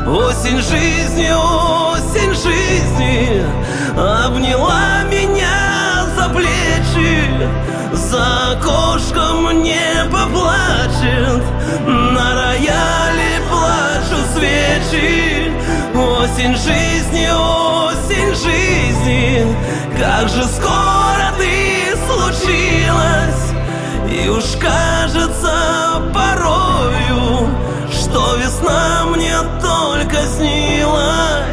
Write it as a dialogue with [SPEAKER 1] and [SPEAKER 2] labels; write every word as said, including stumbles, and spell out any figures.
[SPEAKER 1] Осень жизни, осень жизни обняла меня за плечи. За окошком небо плачет, на рояле плачут свечи. Осень жизни, осень жизни, как же скоро ты случилась. И уж кажется порою, что весна мне только снилась.